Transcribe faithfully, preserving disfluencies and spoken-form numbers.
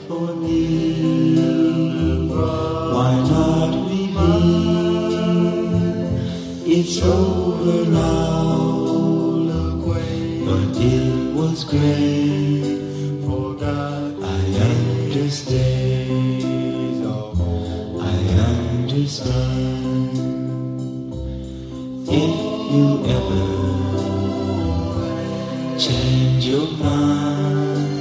forgive. Why not believe it's over now? But it was great. Forgot I understand. I understand. If you ever change your mind,